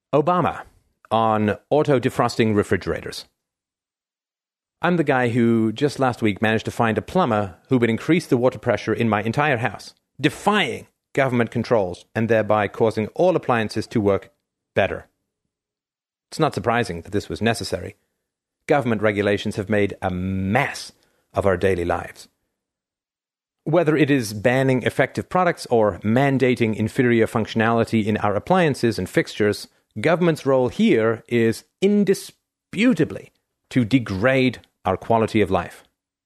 Obama on auto-defrosting refrigerators. I'm the guy who just last week managed to find a plumber who would increase the water pressure in my entire house, defying government controls and thereby causing all appliances to work better. It's not surprising that this was necessary. Government regulations have made a mess of our daily lives. Whether it is banning effective products or mandating inferior functionality in our appliances and fixtures, government's role here is indisputably to degrade our quality of life.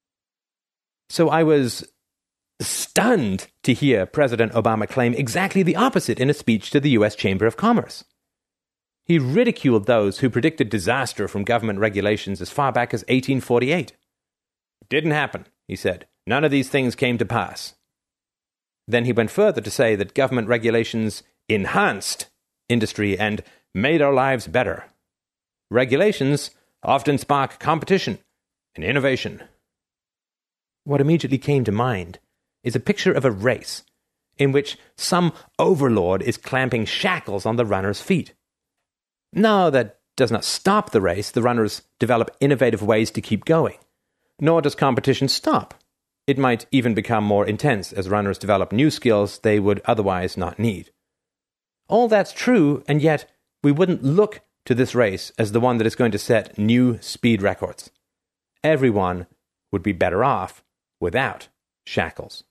So I was stunned to hear President Obama claim exactly the opposite in a speech to the U.S. Chamber of Commerce. He ridiculed those who predicted disaster from government regulations as far back as 1848. It didn't happen, he said. None of these things came to pass. Then he went further to say that government regulations enhanced industry and made our lives better. Regulations often spark competition and innovation. What immediately came to mind is a picture of a race in which some overlord is clamping shackles on the runner's feet. No, that does not stop the race. The runners develop innovative ways to keep going. Nor does competition stop. It might even become more intense as runners develop new skills they would otherwise not need. All that's true, and yet we wouldn't look to this race as the one that is going to set new speed records. Everyone would be better off without shackles.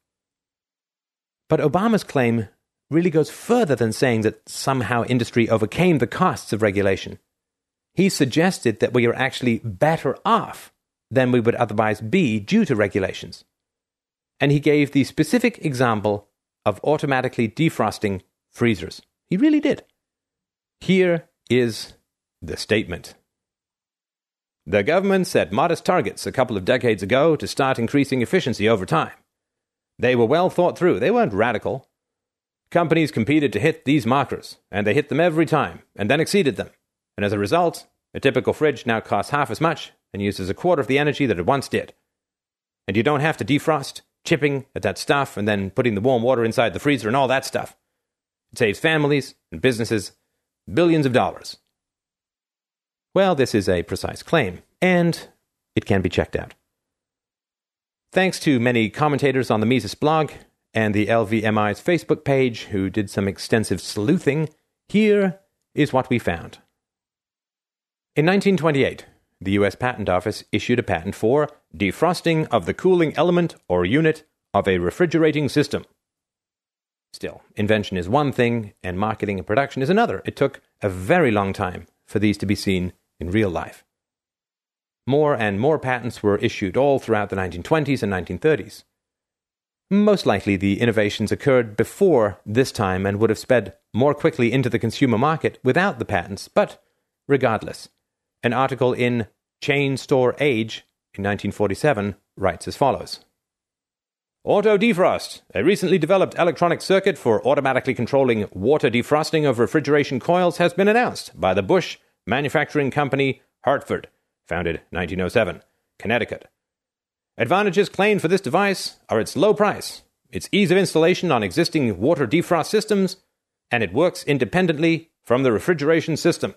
But Obama's claim really goes further than saying that somehow industry overcame the costs of regulation. He suggested that we are actually better off than we would otherwise be due to regulations. And he gave the specific example of automatically defrosting freezers. He really did. Here is the statement. The government set modest targets a couple of decades ago to start increasing efficiency over time. They were well thought through. They weren't radical. Companies competed to hit these markers, and they hit them every time, and then exceeded them. And as a result, a typical fridge now costs half as much and uses a quarter of the energy that it once did. And you don't have to defrost, chipping at that stuff, and then putting the warm water inside the freezer and all that stuff. It saves families and businesses billions of dollars. Well, this is a precise claim, and it can be checked out. Thanks to many commentators on the Mises blog and the LVMI's Facebook page who did some extensive sleuthing, here is what we found. In 1928, the U.S. Patent Office issued a patent for defrosting of the cooling element or unit of a refrigerating system. Still, invention is one thing, and marketing and production is another. It took a very long time for these to be seen in real life. More and more patents were issued all throughout the 1920s and 1930s. Most likely, the innovations occurred before this time and would have sped more quickly into the consumer market without the patents, but regardless, an article in Chain Store Age in 1947 writes as follows. Auto Defrost, a recently developed electronic circuit for automatically controlling water defrosting of refrigeration coils, has been announced by the Bush Manufacturing Company, Hartford, founded 1907, Connecticut. Advantages claimed for this device are its low price, its ease of installation on existing water defrost systems, and it works independently from the refrigeration system.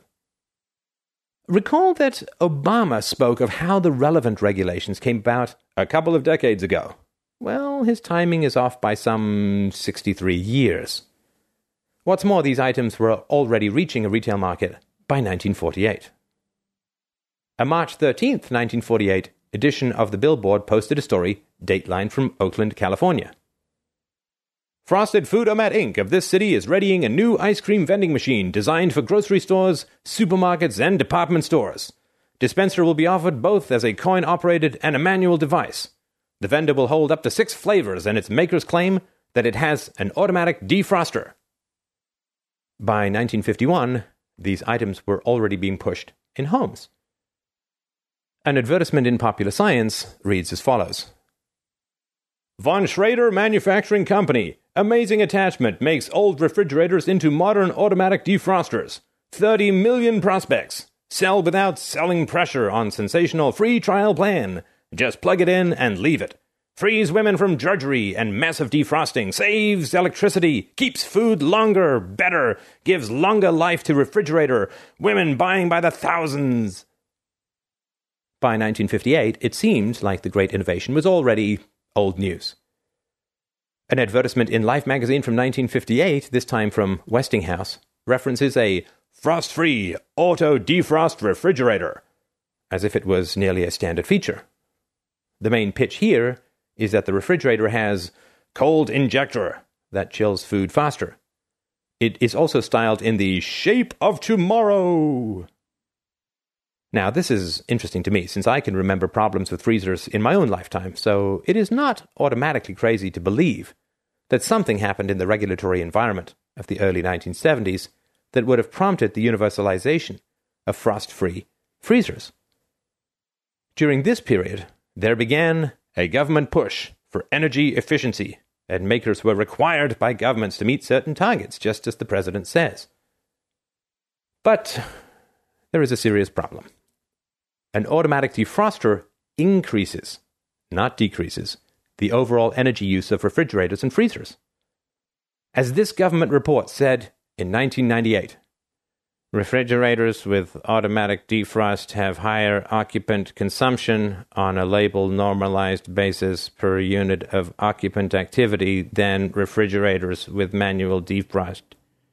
Recall that Obama spoke of how the relevant regulations came about a couple of decades ago. Well, his timing is off by some 63 years. What's more, these items were already reaching a retail market by 1948. A March 13th, 1948 edition of the Billboard posted a story, dateline from Oakland, California. Frosted Food-O-Mat Inc. of this city is readying a new ice cream vending machine designed for grocery stores, supermarkets, and department stores. Dispenser will be offered both as a coin-operated and a manual device. The vendor will hold up to 6 flavors, and its makers claim that it has an automatic defroster. By 1951, these items were already being pushed in homes. An advertisement in Popular Science reads as follows. Von Schrader Manufacturing Company. Amazing attachment makes old refrigerators into modern automatic defrosters. 30 million prospects. Sell without selling pressure on sensational free trial plan. Just plug it in and leave it. frees women from drudgery and massive defrosting, saves electricity, keeps food longer, better, gives longer life to refrigerator, women buying by the thousands. By 1958, it seemed like the great innovation was already old news. An advertisement in Life magazine from 1958, this time from Westinghouse, references a frost-free auto-defrost refrigerator, as if it was nearly a standard feature. The main pitch here is that the refrigerator has cold injector that chills food faster. It is also styled in the shape of tomorrow. Now, this is interesting to me, since I can remember problems with freezers in my own lifetime, so it is not automatically crazy to believe that something happened in the regulatory environment of the early 1970s that would have prompted the universalization of frost-free freezers. During this period, there began a government push for energy efficiency, and makers were required by governments to meet certain targets, just as the president says. But there is a serious problem. An automatic defroster increases, not decreases, the overall energy use of refrigerators and freezers. As this government report said in 1998, refrigerators with automatic defrost have higher occupant consumption on a label-normalized basis per unit of occupant activity than refrigerators with manual defrost.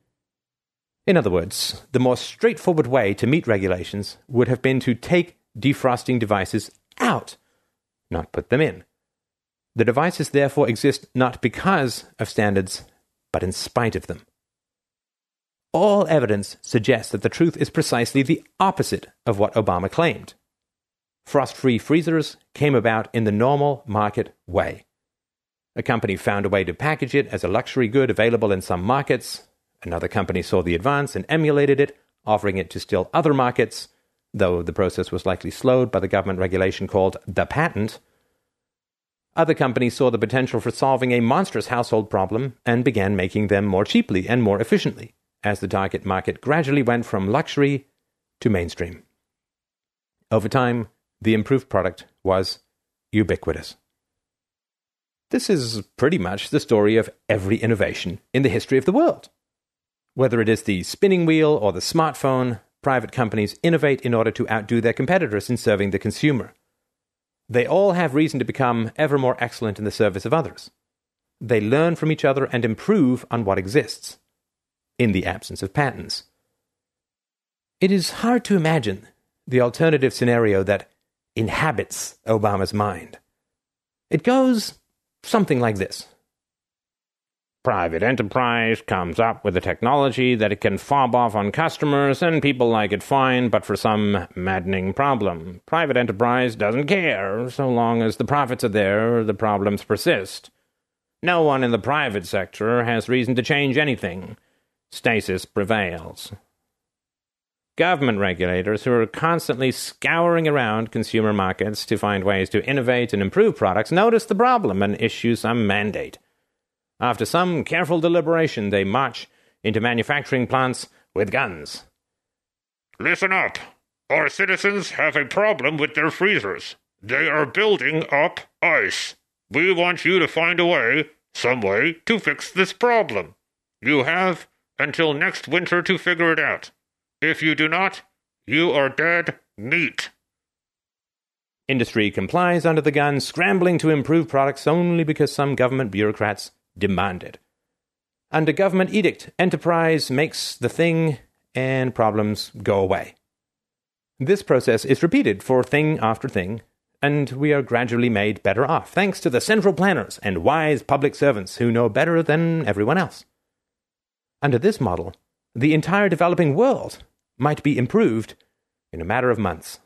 In other words, the more straightforward way to meet regulations would have been to take defrosting devices out, not put them in. The devices therefore exist not because of standards, but in spite of them. All evidence suggests that the truth is precisely the opposite of what Obama claimed. Frost-free freezers came about in the normal market way. A company found a way to package it as a luxury good available in some markets. Another company saw the advance and emulated it, offering it to still other markets, though the process was likely slowed by the government regulation called the patent. Other companies saw the potential for solving a monstrous household problem and began making them more cheaply and more efficiently, as the target market gradually went from luxury to mainstream. Over time, the improved product was ubiquitous. This is pretty much the story of every innovation in the history of the world. Whether it is the spinning wheel or the smartphone, private companies innovate in order to outdo their competitors in serving the consumer. They all have reason to become ever more excellent in the service of others. They learn from each other and improve on what exists, in the absence of patents. It is hard to imagine the alternative scenario that inhabits Obama's mind. It goes something like this. Private enterprise comes up with a technology that it can fob off on customers, and people like it fine, but for some maddening problem. Private enterprise doesn't care. So long as the profits are there, the problems persist. No one in the private sector has reason to change anything. Stasis prevails. Government regulators who are constantly scouring around consumer markets to find ways to innovate and improve products notice the problem and issue some mandate. After some careful deliberation, they march into manufacturing plants with guns. Listen up. Our citizens have a problem with their freezers. They are building up ice. We want you to find a way, some way, to fix this problem. You have until next winter to figure it out. If you do not, you are dead meat. Industry complies under the gun, scrambling to improve products only because some government bureaucrats demand it. Under government edict, enterprise makes the thing and problems go away. This process is repeated for thing after thing, and we are gradually made better off, thanks to the central planners and wise public servants who know better than everyone else. Under this model, the entire developing world might be improved in a matter of months.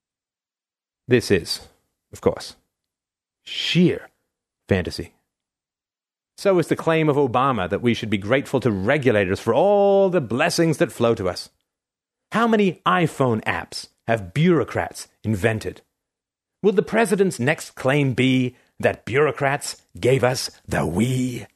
This is, of course, sheer fantasy. So is the claim of Obama that we should be grateful to regulators for all the blessings that flow to us. How many iPhone apps have bureaucrats invented? Will the president's next claim be that bureaucrats gave us the Wii?